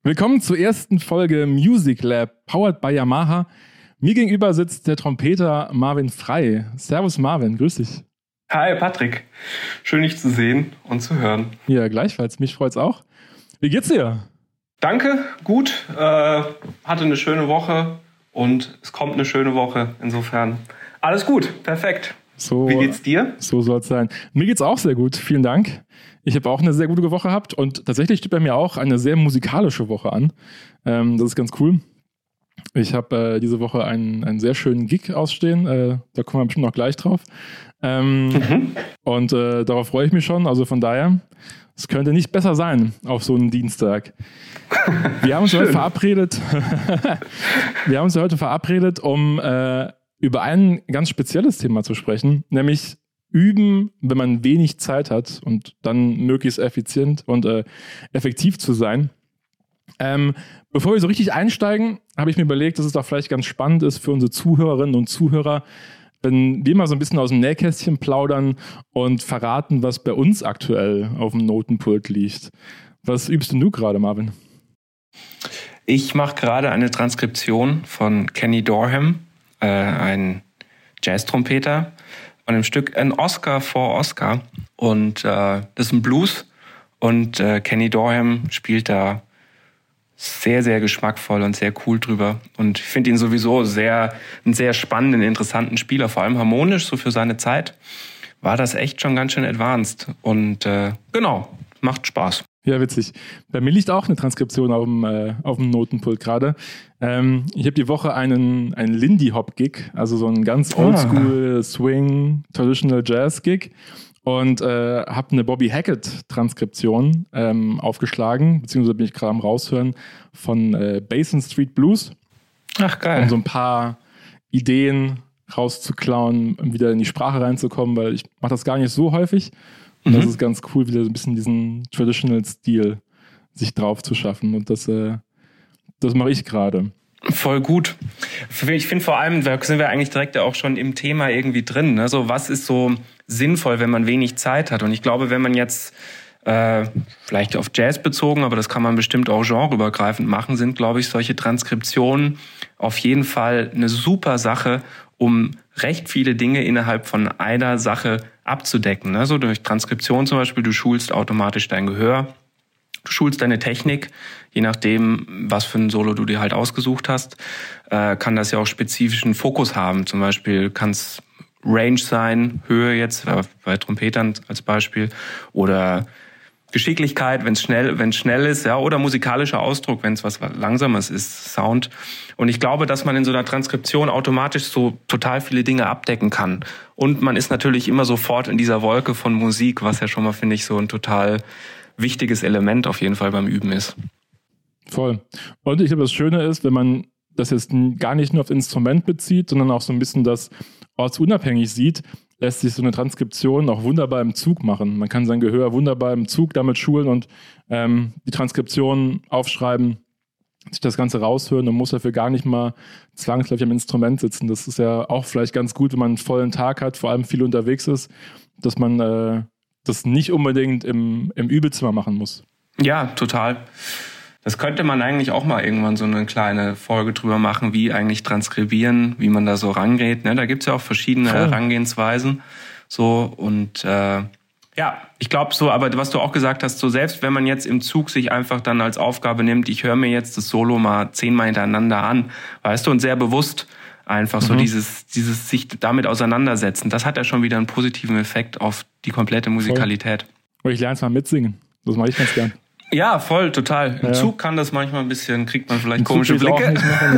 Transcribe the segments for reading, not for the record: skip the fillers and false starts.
Willkommen zur ersten Folge Music Lab, powered by Yamaha. Mir gegenüber sitzt der Trompeter Marvin Frey. Servus Marvin, grüß dich. Hi Patrick, schön dich zu sehen und zu hören. Ja, gleichfalls, mich freut's auch. Wie geht's dir? Danke, gut. Hatte eine schöne Woche und es kommt eine schöne Woche. Insofern alles gut, perfekt. Wie geht's dir? So soll's sein. Mir geht's auch sehr gut, vielen Dank. Ich habe auch eine sehr gute Woche gehabt und tatsächlich steht bei mir auch eine sehr musikalische Woche an. Das ist ganz cool. Ich habe diese Woche einen sehr schönen Gig ausstehen. Da kommen wir bestimmt noch gleich drauf. Und darauf freue ich mich schon. Also von daher, es könnte nicht besser sein auf so einen Dienstag. Wir haben uns heute verabredet. Um über ein ganz spezielles Thema zu sprechen, nämlich üben, wenn man wenig Zeit hat und dann möglichst effizient und effektiv zu sein. Bevor wir so richtig einsteigen, habe ich mir überlegt, dass es doch vielleicht ganz spannend ist für unsere Zuhörerinnen und Zuhörer, wenn wir mal so ein bisschen aus dem Nähkästchen plaudern und verraten, was bei uns aktuell auf dem Notenpult liegt. Was übst denn du gerade, Marvin? Ich mache gerade eine Transkription von Kenny Dorham, ein Jazz-Trompeter, von dem Stück An Oscar for Oscar. Und das ist ein Blues. Und Kenny Dorham spielt da sehr, sehr geschmackvoll und sehr cool drüber. Und ich finde ihn sowieso einen sehr spannenden, interessanten Spieler. Vor allem harmonisch, so für seine Zeit, war das echt schon ganz schön advanced. Und genau, macht Spaß. Ja, witzig. Bei mir liegt auch eine Transkription auf dem Notenpult gerade. Ich habe die Woche einen Lindy-Hop-Gig, also so einen ganz oldschool Swing, Traditional Jazz-Gig und habe eine Bobby Hackett-Transkription aufgeschlagen, beziehungsweise bin ich gerade am Raushören von Basin Street Blues. Ach, geil. Um so ein paar Ideen rauszuklauen, um wieder in die Sprache reinzukommen, weil ich mache das gar nicht so häufig. Und das ist ganz cool, wieder so ein bisschen diesen Traditional-Stil sich drauf zu schaffen. Und das mache ich gerade. Voll gut. Ich finde vor allem, da sind wir eigentlich direkt auch schon im Thema irgendwie drin. Ne? So, was ist so sinnvoll, wenn man wenig Zeit hat? Und ich glaube, wenn man jetzt vielleicht auf Jazz bezogen, aber das kann man bestimmt auch genreübergreifend machen, sind, glaube ich, solche Transkriptionen auf jeden Fall eine super Sache, um recht viele Dinge innerhalb von einer Sache abzudecken. Also durch Transkription zum Beispiel, du schulst automatisch dein Gehör, du schulst deine Technik, je nachdem, was für ein Solo du dir halt ausgesucht hast, kann das ja auch spezifischen Fokus haben. Zum Beispiel kann es Range sein, Höhe jetzt, bei Trompetern als Beispiel, oder Geschicklichkeit, wenn es schnell ist, ja, oder musikalischer Ausdruck, wenn es was Langsames ist, Sound. Und ich glaube, dass man in so einer Transkription automatisch so total viele Dinge abdecken kann. Und man ist natürlich immer sofort in dieser Wolke von Musik, was ja schon mal, finde ich, so ein total wichtiges Element auf jeden Fall beim Üben ist. Voll. Und ich glaube, das Schöne ist, wenn man das jetzt gar nicht nur auf Instrument bezieht, sondern auch so ein bisschen das ortsunabhängig sieht, lässt sich so eine Transkription auch wunderbar im Zug machen. Man kann sein Gehör wunderbar im Zug damit schulen und die Transkription aufschreiben, sich das Ganze raushören und muss dafür gar nicht mal zwangsläufig am Instrument sitzen. Das ist ja auch vielleicht ganz gut, wenn man einen vollen Tag hat, vor allem viel unterwegs ist, dass man das nicht unbedingt im Übezimmer machen muss. Ja, total. Das könnte man eigentlich auch mal irgendwann so eine kleine Folge drüber machen, wie eigentlich transkribieren, wie man da so rangeht. Ne? Da gibt's ja auch verschiedene Herangehensweisen. So und ich glaube so, aber was du auch gesagt hast, so selbst wenn man jetzt im Zug sich einfach dann als Aufgabe nimmt, ich höre mir jetzt das Solo mal 10-mal hintereinander an, weißt du, und sehr bewusst einfach so dieses sich damit auseinandersetzen, das hat ja schon wieder einen positiven Effekt auf die komplette Musikalität. Oder ich lerne es mal mitsingen. Das mache ich ganz gern. Ja, voll, total. Im Zug kann das manchmal ein bisschen, kriegt man vielleicht komische Blicke. Auch nicht machen,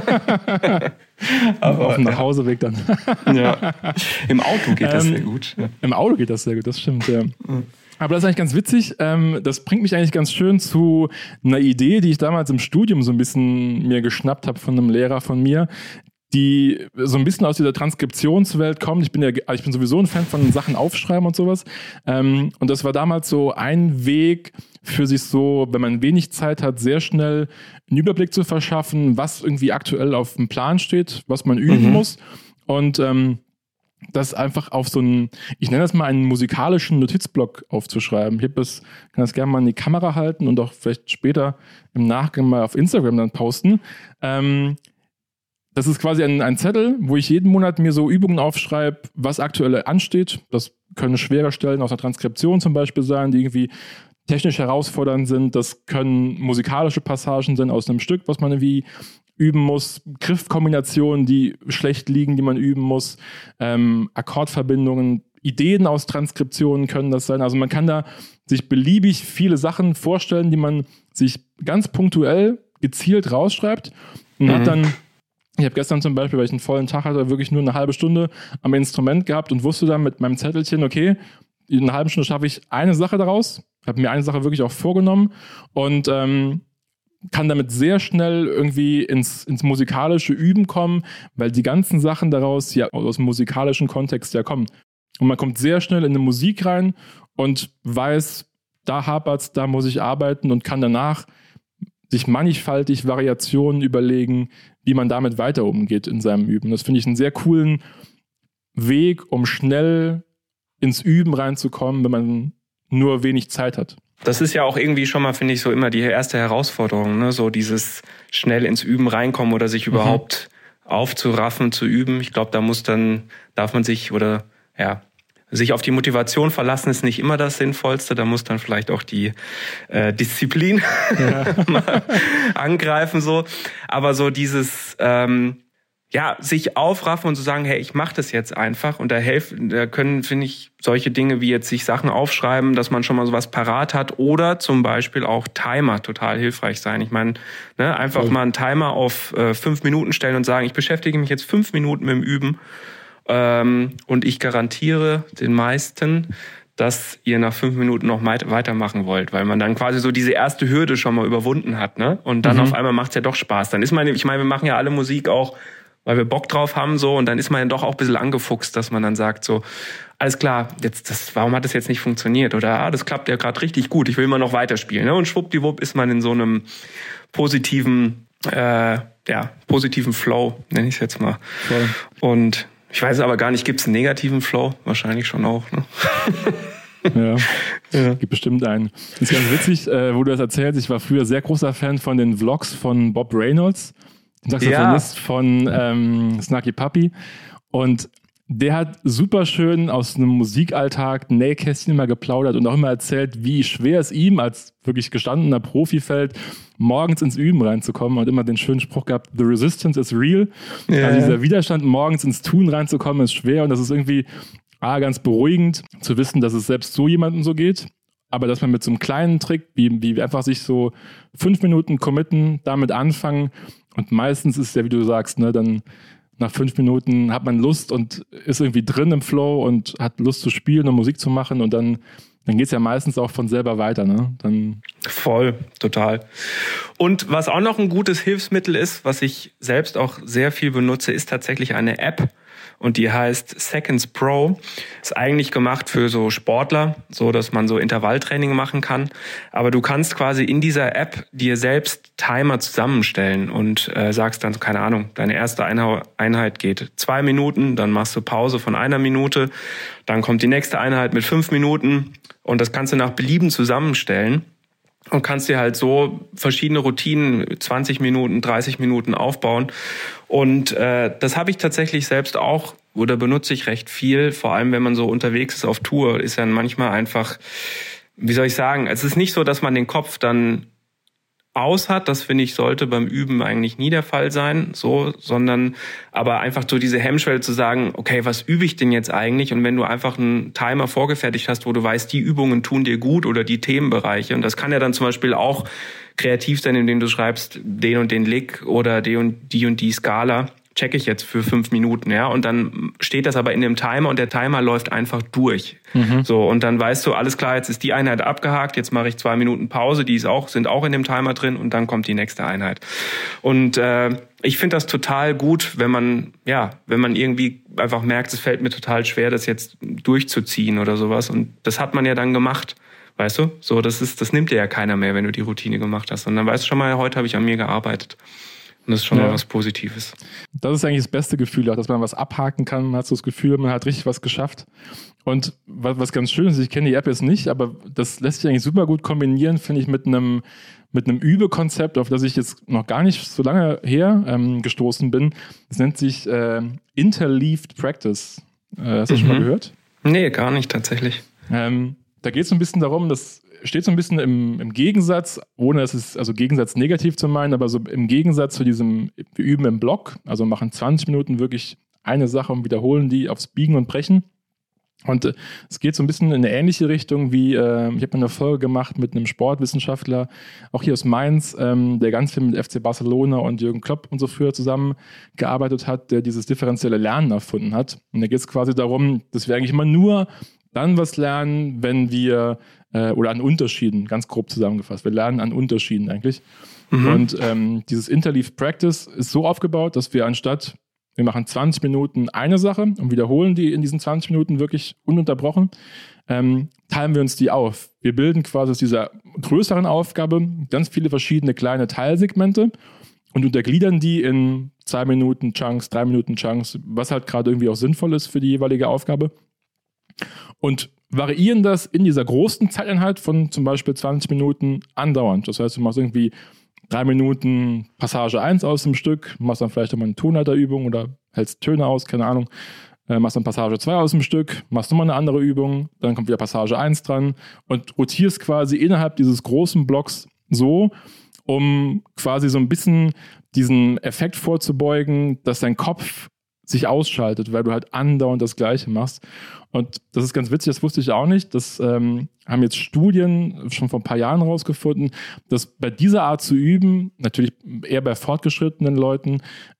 ne? Aber auf dem Nachhauseweg dann. Ja. Im Auto geht das sehr gut. Ja. Im Auto geht das sehr gut, das stimmt, ja. Aber das ist eigentlich ganz witzig. Das bringt mich eigentlich ganz schön zu einer Idee, die ich damals im Studium so ein bisschen mir geschnappt habe von einem Lehrer von mir, die so ein bisschen aus dieser Transkriptionswelt kommt. Ich bin sowieso ein Fan von Sachen aufschreiben und sowas. Und das war damals so ein Weg für sich so, wenn man wenig Zeit hat, sehr schnell einen Überblick zu verschaffen, was irgendwie aktuell auf dem Plan steht, was man üben muss. Und das einfach auf so einen, ich nenne das mal einen musikalischen Notizblock aufzuschreiben. Ich kann das gerne mal in die Kamera halten und auch vielleicht später im Nachgang mal auf Instagram dann posten. Das ist quasi ein Zettel, wo ich jeden Monat mir so Übungen aufschreibe, was aktuell ansteht. Das können schwere Stellen aus der Transkription zum Beispiel sein, die irgendwie technisch herausfordernd sind. Das können musikalische Passagen sein aus einem Stück, was man irgendwie üben muss. Griffkombinationen, die schlecht liegen, die man üben muss. Akkordverbindungen, Ideen aus Transkriptionen können das sein. Also man kann da sich beliebig viele Sachen vorstellen, die man sich ganz punktuell gezielt rausschreibt und hat dann. Ich habe gestern zum Beispiel, weil ich einen vollen Tag hatte, wirklich nur eine halbe Stunde am Instrument gehabt und wusste dann mit meinem Zettelchen, okay, in einer halben Stunde schaffe ich eine Sache daraus. Habe mir eine Sache wirklich auch vorgenommen und kann damit sehr schnell irgendwie ins musikalische Üben kommen, weil die ganzen Sachen daraus ja aus dem musikalischen Kontext ja kommen. Und man kommt sehr schnell in eine Musik rein und weiß, da hapert's, da muss ich arbeiten und kann danach sich mannigfaltig Variationen überlegen, wie man damit weiter umgeht in seinem Üben. Das finde ich einen sehr coolen Weg, um schnell ins Üben reinzukommen, wenn man nur wenig Zeit hat. Das ist ja auch irgendwie schon mal, finde ich, so immer die erste Herausforderung, ne? So dieses schnell ins Üben reinkommen oder sich überhaupt aufzuraffen, zu üben. Ich glaube, darf man sich sich auf die Motivation verlassen, ist nicht immer das Sinnvollste. Da muss dann vielleicht auch die Disziplin mal angreifen. So. Aber so dieses sich aufraffen und so sagen, hey, ich mache das jetzt einfach. Und da können, finde ich, solche Dinge wie jetzt sich Sachen aufschreiben, dass man schon mal sowas parat hat. Oder zum Beispiel auch Timer total hilfreich sein. Ich meine, einfach mal einen Timer auf 5 Minuten stellen und sagen, ich beschäftige mich jetzt 5 Minuten mit dem Üben. Und ich garantiere den meisten, dass ihr nach 5 Minuten noch weitermachen wollt, weil man dann quasi so diese erste Hürde schon mal überwunden hat, ne? Und dann auf einmal macht's ja doch Spaß. Dann ist wir machen ja alle Musik auch, weil wir Bock drauf haben, so, und dann ist man ja doch auch ein bisschen angefuchst, dass man dann sagt so, alles klar, warum hat das jetzt nicht funktioniert? Oder, das klappt ja gerade richtig gut, ich will immer noch weiterspielen, ne? Und schwuppdiwupp ist man in so einem positiven Flow, nenne ich es jetzt mal. Voll. Und ich weiß aber gar nicht, gibt es einen negativen Flow? Wahrscheinlich schon auch, ne? Ja, gibt bestimmt einen. Das ist ganz witzig, wo du das erzählst. Ich war früher sehr großer Fan von den Vlogs von Bob Reynolds, dem Saxophonist von Snarky Puppy. Und der hat super schön aus einem Musikalltag ein Nähkästchen immer geplaudert und auch immer erzählt, wie schwer es ihm als wirklich gestandener Profi fällt, morgens ins Üben reinzukommen. Und immer den schönen Spruch gehabt, the resistance is real. Ja. Also dieser Widerstand, morgens ins Tun reinzukommen, ist schwer. Und das ist irgendwie ganz beruhigend zu wissen, dass es selbst so jemandem so geht. Aber dass man mit so einem kleinen Trick, wie einfach sich so 5 Minuten committen, damit anfangen. Und meistens ist es ja, wie du sagst, ne, dann nach 5 Minuten hat man Lust und ist irgendwie drin im Flow und hat Lust zu spielen und Musik zu machen und dann geht es ja meistens auch von selber weiter, ne? Voll, total. Und was auch noch ein gutes Hilfsmittel ist, was ich selbst auch sehr viel benutze, ist tatsächlich eine App. Und die heißt Seconds Pro. Ist eigentlich gemacht für so Sportler, so dass man so Intervalltraining machen kann. Aber du kannst quasi in dieser App dir selbst Timer zusammenstellen und sagst dann, keine Ahnung, deine erste Einheit geht 2 Minuten, dann machst du Pause von 1 Minute, dann kommt die nächste Einheit mit 5 Minuten und das kannst du nach Belieben zusammenstellen. Und kannst dir halt so verschiedene Routinen, 20 Minuten, 30 Minuten aufbauen. Und das habe ich tatsächlich selbst auch oder benutze ich recht viel. Vor allem, wenn man so unterwegs ist auf Tour, ist dann manchmal einfach, wie soll ich sagen, es ist nicht so, dass man den Kopf dann aus hat. Das, finde ich, sollte beim Üben eigentlich nie der Fall sein, so, sondern aber einfach so diese Hemmschwelle zu sagen, okay, was übe ich denn jetzt eigentlich? Und wenn du einfach einen Timer vorgefertigt hast, wo du weißt, die Übungen tun dir gut oder die Themenbereiche, und das kann ja dann zum Beispiel auch kreativ sein, indem du schreibst, den und den Lick oder die und die Skala, checke ich jetzt für 5 Minuten, ja, und dann steht das aber in dem Timer und der Timer läuft einfach durch. So, und dann weißt du, alles klar, jetzt ist die Einheit abgehakt, jetzt mache ich 2 Minuten Pause, die sind auch in dem Timer drin und dann kommt die nächste Einheit. Und ich finde das total gut, wenn man irgendwie einfach merkt, es fällt mir total schwer, das jetzt durchzuziehen oder sowas, und das hat man ja dann gemacht. Weißt du? So, das nimmt dir ja keiner mehr, wenn du die Routine gemacht hast. Und dann weißt du schon mal, heute habe ich an mir gearbeitet. Und das ist schon mal was Positives. Das ist eigentlich das beste Gefühl, auch dass man was abhaken kann. Man hat so das Gefühl, man hat richtig was geschafft. Und was ganz schön ist, ich kenne die App jetzt nicht, aber das lässt sich eigentlich super gut kombinieren, finde ich, mit einem Übekonzept, auf das ich jetzt noch gar nicht so lange her gestoßen bin. Das nennt sich Interleaved Practice. Hast du das schon mal gehört? Nee, gar nicht tatsächlich. Da geht es so ein bisschen darum, das steht so ein bisschen im Gegensatz, ohne es ist, also Gegensatz negativ zu meinen, aber so im Gegensatz zu diesem, wir üben im Block, also machen 20 Minuten wirklich eine Sache und wiederholen die aufs Biegen und Brechen. Und es geht so ein bisschen in eine ähnliche Richtung wie, ich habe eine Folge gemacht mit einem Sportwissenschaftler, auch hier aus Mainz, der ganz viel mit FC Barcelona und Jürgen Klopp und so früher zusammengearbeitet hat, der dieses differenzielle Lernen erfunden hat. Und da geht es quasi darum, dass wir eigentlich immer nur dann was lernen, wenn wir, oder an Unterschieden, ganz grob zusammengefasst, wir lernen an Unterschieden eigentlich. Und dieses Interleaved Practice ist so aufgebaut, dass wir anstatt, wir machen 20 Minuten eine Sache und wiederholen die in diesen 20 Minuten wirklich ununterbrochen, teilen wir uns die auf. Wir bilden quasi aus dieser größeren Aufgabe ganz viele verschiedene kleine Teilsegmente und untergliedern die in 2 Minuten Chunks, 3 Minuten Chunks, was halt gerade irgendwie auch sinnvoll ist für die jeweilige Aufgabe. Und variieren das in dieser großen Zeiteinheit von zum Beispiel 20 Minuten andauernd. Das heißt, du machst irgendwie 3 Minuten Passage 1 aus dem Stück, machst dann vielleicht nochmal eine Tonleiterübung oder hältst Töne aus, keine Ahnung, machst dann Passage 2 aus dem Stück, machst nochmal eine andere Übung, dann kommt wieder Passage 1 dran und rotierst quasi innerhalb dieses großen Blocks so, um quasi so ein bisschen diesen Effekt vorzubeugen, dass dein Kopf sich ausschaltet, weil du halt andauernd das Gleiche machst. Und das ist ganz witzig, das wusste ich auch nicht. Das haben jetzt Studien schon vor ein paar Jahren rausgefunden, dass bei dieser Art zu üben, natürlich eher bei fortgeschrittenen Leuten,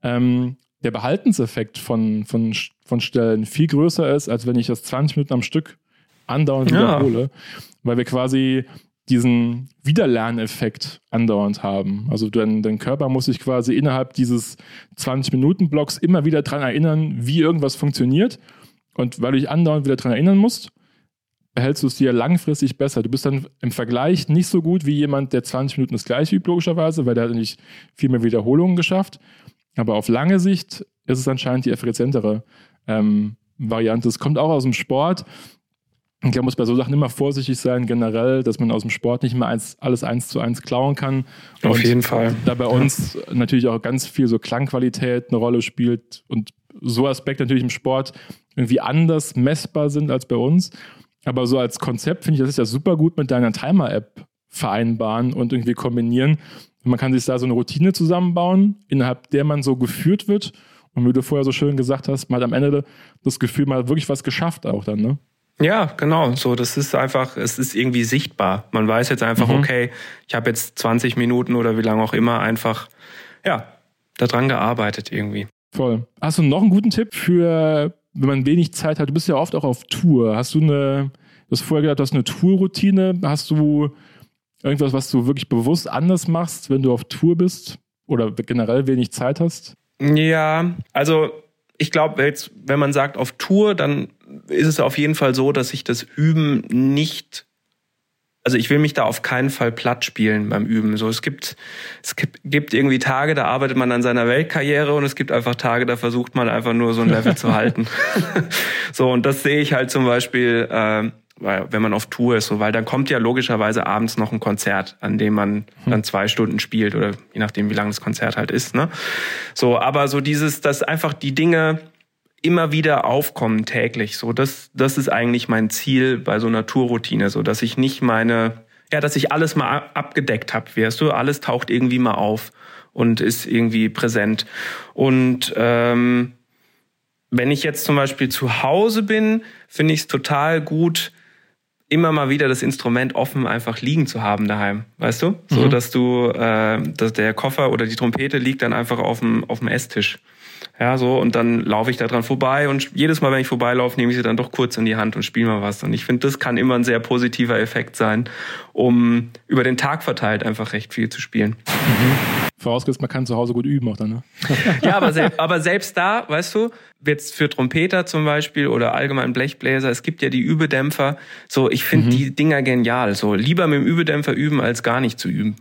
der Behaltenseffekt von Stellen viel größer ist, als wenn ich das 20 Minuten am Stück andauernd wiederhole. Weil wir quasi diesen Wiederlerneffekt andauernd haben. Also dein Körper muss sich quasi innerhalb dieses 20-Minuten-Blocks immer wieder daran erinnern, wie irgendwas funktioniert. Und weil du dich andauernd wieder daran erinnern musst, behältst du es dir langfristig besser. Du bist dann im Vergleich nicht so gut wie jemand, der 20 Minuten das Gleiche übt, logischerweise, weil der hat nicht viel mehr Wiederholungen geschafft. Aber auf lange Sicht ist es anscheinend die effizientere Variante. Es kommt auch aus dem Sport. Ich glaube, man muss bei so Sachen immer vorsichtig sein, generell, dass man aus dem Sport nicht mehr alles 1:1 klauen kann. Auf jeden Fall. Da bei uns natürlich auch ganz viel so Klangqualität eine Rolle spielt und so Aspekte natürlich im Sport irgendwie anders messbar sind als bei uns. Aber so als Konzept finde ich, das ist ja super gut mit deiner Timer-App vereinbaren und irgendwie kombinieren. Man kann sich da so eine Routine zusammenbauen, innerhalb der man so geführt wird. Und wie du vorher so schön gesagt hast, man hat am Ende das Gefühl, man hat wirklich was geschafft auch dann, ne? Ja, genau. So, das ist einfach, es ist irgendwie sichtbar. Man weiß jetzt einfach, okay, ich habe jetzt 20 Minuten oder wie lange auch immer einfach, daran gearbeitet irgendwie. Voll. Hast du noch einen guten Tipp für, wenn man wenig Zeit hat? Du bist ja oft auch auf Tour. Hast du du hast vorher gesagt, du hast eine Tourroutine. Hast du irgendwas, was du wirklich bewusst anders machst, wenn du auf Tour bist oder generell wenig Zeit hast? Ja, also ich glaube, jetzt, wenn man sagt auf Tour, dann ist es auf jeden Fall so, dass ich das Üben nicht, also ich will mich da auf keinen Fall platt spielen beim Üben. So, es gibt irgendwie Tage, da arbeitet man an seiner Weltkarriere und es gibt einfach Tage, da versucht man einfach nur so ein Level zu halten. So, und das sehe ich halt zum Beispiel, wenn man auf Tour ist, so, weil dann kommt ja logischerweise abends noch ein Konzert, an dem man dann 2 Stunden spielt oder je nachdem, wie lang das Konzert halt ist, ne? So, aber so dass einfach die Dinge immer wieder aufkommen täglich, so, das ist eigentlich mein Ziel bei so einer Tourroutine, so, dass ich nicht dass ich alles mal abgedeckt habe, weißt du, alles taucht irgendwie mal auf und ist irgendwie präsent. Und wenn ich jetzt zum Beispiel zu Hause bin, finde ich es total gut, immer mal wieder das Instrument offen einfach liegen zu haben daheim, weißt du? So, dass dass der Koffer oder die Trompete liegt dann einfach auf dem Esstisch. Ja, so, und dann laufe ich da dran vorbei und jedes Mal, wenn ich vorbeilaufe, nehme ich sie dann doch kurz in die Hand und spiele mal was. Und ich finde, das kann immer ein sehr positiver Effekt sein, um über den Tag verteilt einfach recht viel zu spielen. Vorausgesetzt, man kann zu Hause gut üben auch dann, ne? Ja, aber selbst da, weißt du, jetzt für Trompeter zum Beispiel oder allgemein Blechbläser, es gibt ja die Übedämpfer. So, ich finde die Dinger genial. So, lieber mit dem Übedämpfer üben, als gar nicht zu üben.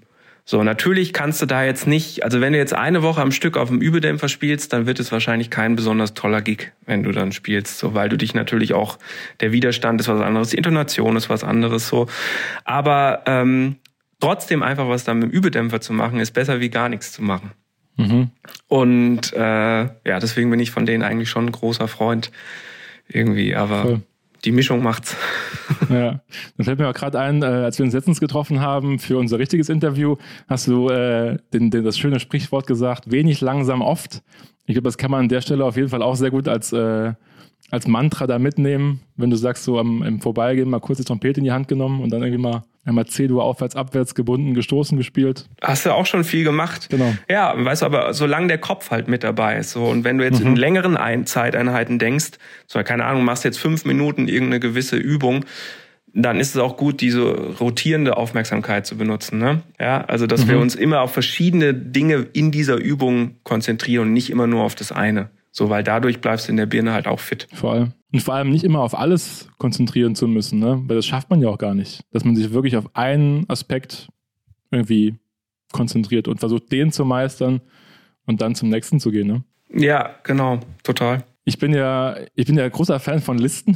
So, natürlich kannst du da jetzt nicht, also wenn du jetzt eine Woche am Stück auf dem Übedämpfer spielst, dann wird es wahrscheinlich kein besonders toller Gig, wenn du dann spielst, so, weil du dich natürlich auch, der Widerstand ist was anderes, die Intonation ist was anderes, so. Aber trotzdem einfach was dann mit dem Übedämpfer zu machen, ist besser wie gar nichts zu machen. Mhm. Und deswegen bin ich von denen eigentlich schon ein großer Freund irgendwie, aber voll. Die Mischung macht's. Ja, dann fällt mir auch gerade ein, als wir uns letztens getroffen haben für unser richtiges Interview, hast du das schöne Sprichwort gesagt, wenig, langsam, oft. Ich glaube, das kann man an der Stelle auf jeden Fall auch sehr gut als Mantra da mitnehmen, wenn du sagst, so im Vorbeigehen mal kurz die Trompete in die Hand genommen und dann irgendwie mal einmal C-Dur aufwärts, abwärts gebunden, gestoßen gespielt. Hast du auch schon viel gemacht. Genau. Ja, weißt du, aber solange der Kopf halt mit dabei ist. So, und wenn du jetzt in längeren Zeiteinheiten denkst, so, keine Ahnung, machst jetzt 5 Minuten irgendeine gewisse Übung, dann ist es auch gut, diese rotierende Aufmerksamkeit zu benutzen. Ne? Ja, also, dass wir uns immer auf verschiedene Dinge in dieser Übung konzentrieren und nicht immer nur auf das eine. So, weil dadurch bleibst du in der Birne halt auch fit. Vor allem nicht immer auf alles konzentrieren zu müssen, ne? Weil das schafft man ja auch gar nicht. Dass man sich wirklich auf einen Aspekt irgendwie konzentriert und versucht, den zu meistern und dann zum nächsten zu gehen, ne? Ja, genau, total. Ich bin ja großer Fan von Listen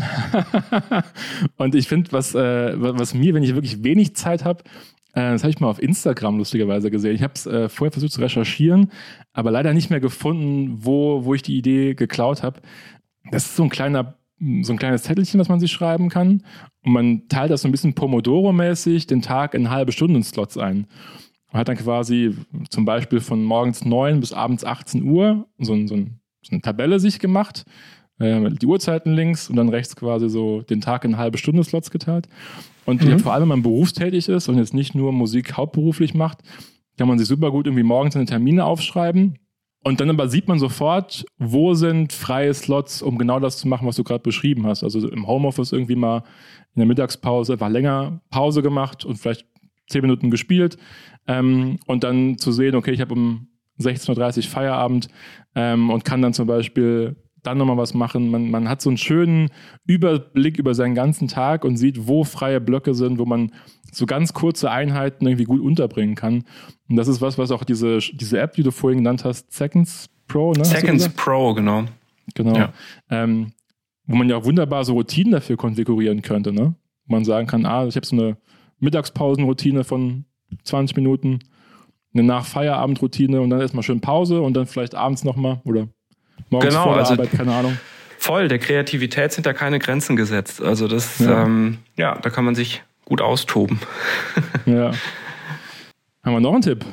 und ich finde, was mir, wenn ich wirklich wenig Zeit habe, das habe ich mal auf Instagram lustigerweise gesehen. Ich habe es vorher versucht zu recherchieren, aber leider nicht mehr gefunden, wo ich die Idee geklaut habe. Das ist so ein kleines Zettelchen, was man sich schreiben kann. Und man teilt das so ein bisschen Pomodoro-mäßig den Tag in halbe Stunden-Slots ein. Man hat dann quasi zum Beispiel von morgens 9 bis abends 18 Uhr so eine Tabelle sich gemacht, die Uhrzeiten links und dann rechts quasi so den Tag in halbe Stunde-Slots geteilt. Und vor allem, wenn man berufstätig ist und jetzt nicht nur Musik hauptberuflich macht, kann man sich super gut irgendwie morgens seine Termine aufschreiben. Und dann aber sieht man sofort, wo sind freie Slots, um genau das zu machen, was du gerade beschrieben hast. Also im Homeoffice irgendwie mal in der Mittagspause einfach länger Pause gemacht und vielleicht 10 Minuten gespielt. Und dann zu sehen, okay, ich habe um 16.30 Uhr Feierabend und kann dann zum Beispiel dann nochmal was machen. Man hat so einen schönen Überblick über seinen ganzen Tag und sieht, wo freie Blöcke sind, wo man so ganz kurze Einheiten irgendwie gut unterbringen kann. Und das ist was auch diese App, die du vorhin genannt hast, Seconds Pro, ne? Seconds Pro, genau. Genau. Ja. Wo man ja auch wunderbar so Routinen dafür konfigurieren könnte, ne? Wo man sagen kann, ich habe so eine Mittagspausenroutine von 20 Minuten, eine Nach-Feierabend-Routine und dann erstmal schön Pause und dann vielleicht abends nochmal oder morgens vor der Arbeit, keine Ahnung. Voll, der Kreativität sind da keine Grenzen gesetzt. Also das, da kann man sich gut austoben. Ja. Haben wir noch einen Tipp?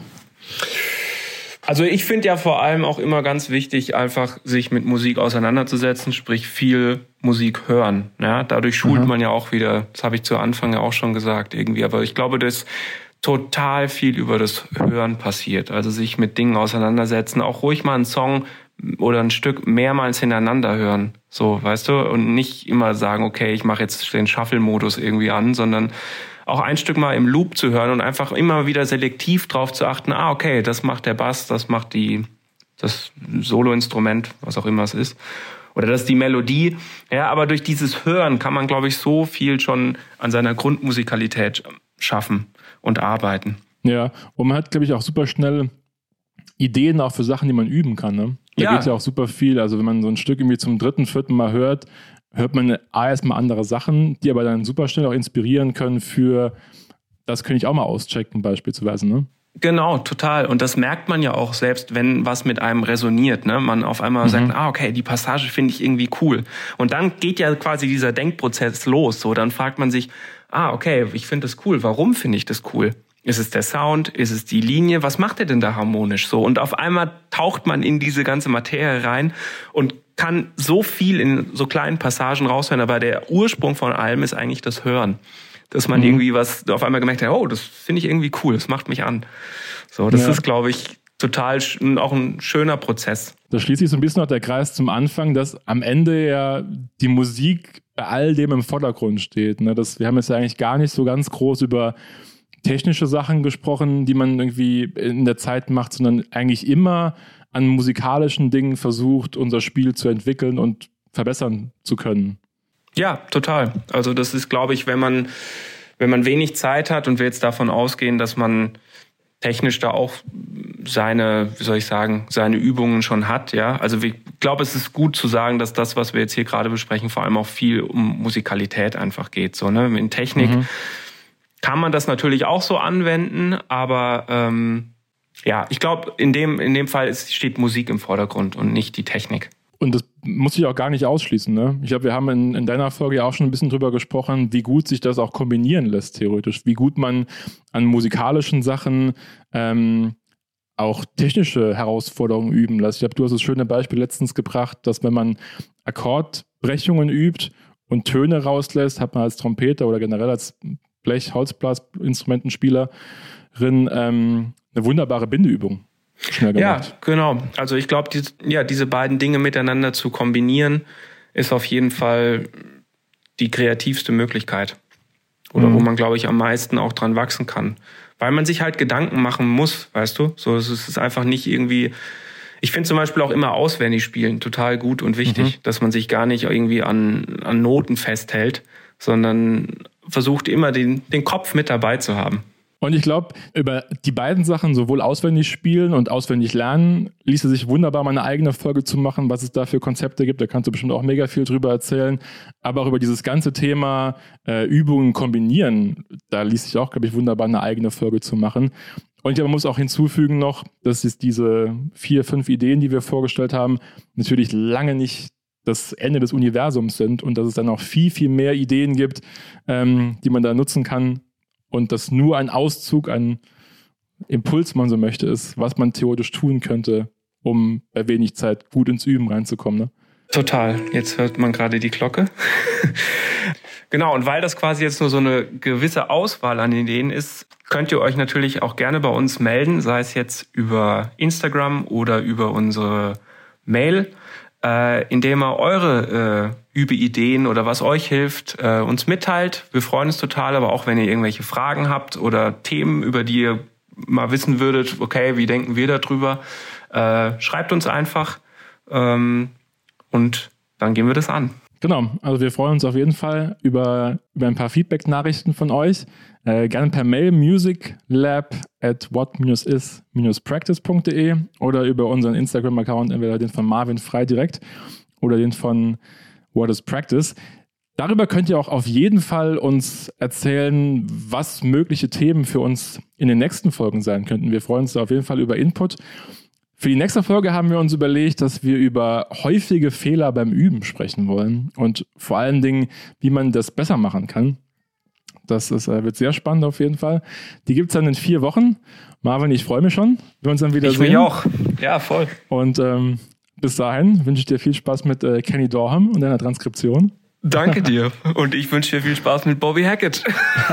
Also ich finde ja vor allem auch immer ganz wichtig, einfach sich mit Musik auseinanderzusetzen, sprich viel Musik hören. Ja, dadurch schult man ja auch wieder, das habe ich zu Anfang ja auch schon gesagt irgendwie, aber ich glaube, dass total viel über das Hören passiert. Also sich mit Dingen auseinandersetzen, auch ruhig mal einen Song oder ein Stück mehrmals hintereinander hören. So, weißt du? Und nicht immer sagen, okay, ich mache jetzt den Shuffle-Modus irgendwie an, sondern auch ein Stück mal im Loop zu hören und einfach immer wieder selektiv drauf zu achten, okay, das macht der Bass, das macht das Solo-Instrument, was auch immer es ist. Oder das ist die Melodie. Ja, aber durch dieses Hören kann man, glaube ich, so viel schon an seiner Grundmusikalität schaffen und arbeiten. Ja, und man hat, glaube ich, auch super schnell Ideen auch für Sachen, die man üben kann, ne? Da geht ja auch super viel. Also wenn man so ein Stück irgendwie zum 3., 4. Mal hört man erstmal andere Sachen, die aber dann super schnell auch inspirieren können für, das könnte ich auch mal auschecken beispielsweise, ne? Genau, total. Und das merkt man ja auch selbst, wenn was mit einem resoniert, ne? Man auf einmal sagt, okay, die Passage finde ich irgendwie cool. Und dann geht ja quasi dieser Denkprozess los. So, dann fragt man sich, okay, ich finde das cool. Warum finde ich das cool? Ist es der Sound? Ist es die Linie? Was macht er denn da harmonisch so? Und auf einmal taucht man in diese ganze Materie rein und kann so viel in so kleinen Passagen raushören. Aber der Ursprung von allem ist eigentlich das Hören. Dass man irgendwie was auf einmal gemerkt hat, das finde ich irgendwie cool, das macht mich an. So, das ist, glaube ich, total auch ein schöner Prozess. Da schließt sich so ein bisschen noch der Kreis zum Anfang, dass am Ende ja die Musik bei all dem im Vordergrund steht. Ne? Wir haben jetzt ja eigentlich gar nicht so ganz groß über technische Sachen gesprochen, die man irgendwie in der Zeit macht, sondern eigentlich immer an musikalischen Dingen versucht, unser Spiel zu entwickeln und verbessern zu können. Ja, total. Also das ist, glaube ich, wenn man wenig Zeit hat und wir jetzt davon ausgehen, dass man technisch da auch seine Übungen schon hat, ja. Also ich glaube, es ist gut zu sagen, dass das, was wir jetzt hier gerade besprechen, vor allem auch viel um Musikalität einfach geht, so, ne. In Technik kann man das natürlich auch so anwenden, aber ich glaube, in dem Fall steht Musik im Vordergrund und nicht die Technik. Und das muss ich auch gar nicht ausschließen, ne? Ich glaube, wir haben in deiner Folge ja auch schon ein bisschen drüber gesprochen, wie gut sich das auch kombinieren lässt, theoretisch. Wie gut man an musikalischen Sachen auch technische Herausforderungen üben lässt. Ich glaube, du hast das schöne Beispiel letztens gebracht, dass wenn man Akkordbrechungen übt und Töne rauslässt, hat man als Trompeter oder generell als Holzblasinstrumentenspielerin eine wunderbare Bindeübung. Schnell gemacht. Ja, genau. Also ich glaube, diese beiden Dinge miteinander zu kombinieren, ist auf jeden Fall die kreativste Möglichkeit. Oder wo man, glaube ich, am meisten auch dran wachsen kann. Weil man sich halt Gedanken machen muss, weißt du? So, es ist einfach nicht irgendwie... Ich finde zum Beispiel auch immer auswendig spielen total gut und wichtig, dass man sich gar nicht irgendwie an Noten festhält, sondern versucht immer den Kopf mit dabei zu haben. Und ich glaube, über die beiden Sachen, sowohl auswendig spielen und auswendig lernen, ließe sich wunderbar mal eine eigene Folge zu machen, was es da für Konzepte gibt. Da kannst du bestimmt auch mega viel drüber erzählen. Aber auch über dieses ganze Thema Übungen kombinieren, da ließ sich auch, glaube ich, wunderbar eine eigene Folge zu machen. Und ich glaube, man muss auch hinzufügen noch, dass es diese 4, 5 Ideen, die wir vorgestellt haben, natürlich lange nicht das Ende des Universums sind und dass es dann auch viel, viel mehr Ideen gibt, die man da nutzen kann. Und dass nur ein Auszug, ein Impuls, man so möchte, ist, was man theoretisch tun könnte, um bei wenig Zeit gut ins Üben reinzukommen. Ne? Total. Jetzt hört man gerade die Glocke. Genau, und weil das quasi jetzt nur so eine gewisse Auswahl an Ideen ist, könnt ihr euch natürlich auch gerne bei uns melden, sei es jetzt über Instagram oder über unsere Mail, indem ihr eure Übeideen oder was euch hilft, uns mitteilt. Wir freuen uns total, aber auch wenn ihr irgendwelche Fragen habt oder Themen, über die ihr mal wissen würdet, okay, wie denken wir darüber, schreibt uns einfach und dann gehen wir das an. Genau, also wir freuen uns auf jeden Fall über ein paar Feedback-Nachrichten von euch. Gerne per Mail musiclab@what-is-practice.de oder über unseren Instagram-Account, entweder den von Marvin Frei direkt oder den von What is Practice. Darüber könnt ihr auch auf jeden Fall uns erzählen, was mögliche Themen für uns in den nächsten Folgen sein könnten. Wir freuen uns da auf jeden Fall über Input. Für die nächste Folge haben wir uns überlegt, dass wir über häufige Fehler beim Üben sprechen wollen und vor allen Dingen, wie man das besser machen kann. Das wird sehr spannend auf jeden Fall. Die gibt es dann in 4 Wochen. Marvin, ich freue mich schon, wenn wir uns dann wieder sehen. Ich mich auch. Ja, voll. Und bis dahin wünsche ich dir viel Spaß mit Kenny Dorham und deiner Transkription. Danke dir. Und ich wünsche dir viel Spaß mit Bobby Hackett.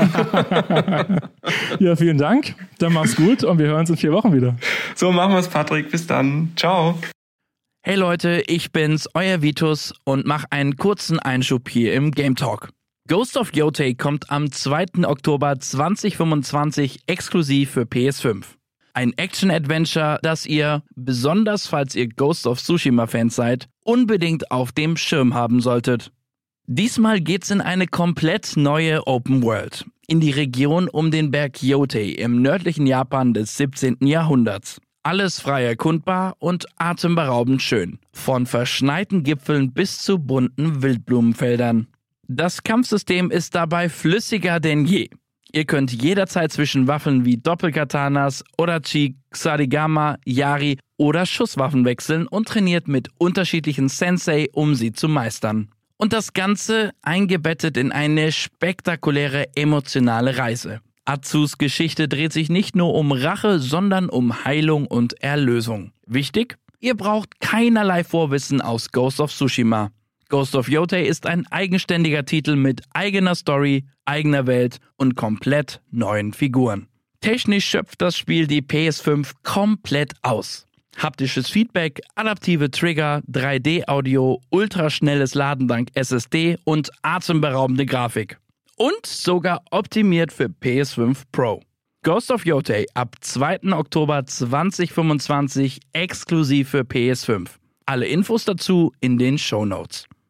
Ja, vielen Dank. Dann mach's gut und wir hören uns in 4 Wochen wieder. So machen wir's, Patrick. Bis dann. Ciao. Hey Leute, ich bin's, euer Vitus und mach einen kurzen Einschub hier im Game Talk. Ghost of Yotei kommt am 2. Oktober 2025 exklusiv für PS5. Ein Action-Adventure, das ihr, besonders falls ihr Ghost of Tsushima-Fans seid, unbedingt auf dem Schirm haben solltet. Diesmal geht's in eine komplett neue Open World, in die Region um den Berg Yotei im nördlichen Japan des 17. Jahrhunderts. Alles frei erkundbar und atemberaubend schön, von verschneiten Gipfeln bis zu bunten Wildblumenfeldern. Das Kampfsystem ist dabei flüssiger denn je. Ihr könnt jederzeit zwischen Waffen wie Doppelkatanas, Odachi, Ksarigama, Yari oder Schusswaffen wechseln und trainiert mit unterschiedlichen Sensei, um sie zu meistern. Und das Ganze eingebettet in eine spektakuläre emotionale Reise. Atsus Geschichte dreht sich nicht nur um Rache, sondern um Heilung und Erlösung. Wichtig? Ihr braucht keinerlei Vorwissen aus Ghost of Tsushima. Ghost of Yotei ist ein eigenständiger Titel mit eigener Story, eigener Welt und komplett neuen Figuren. Technisch schöpft das Spiel die PS5 komplett aus. Haptisches Feedback, adaptive Trigger, 3D-Audio, ultraschnelles Laden dank SSD und atemberaubende Grafik. Und sogar optimiert für PS5 Pro. Ghost of Yotei ab 2. Oktober 2025 exklusiv für PS5. Alle Infos dazu in den Shownotes.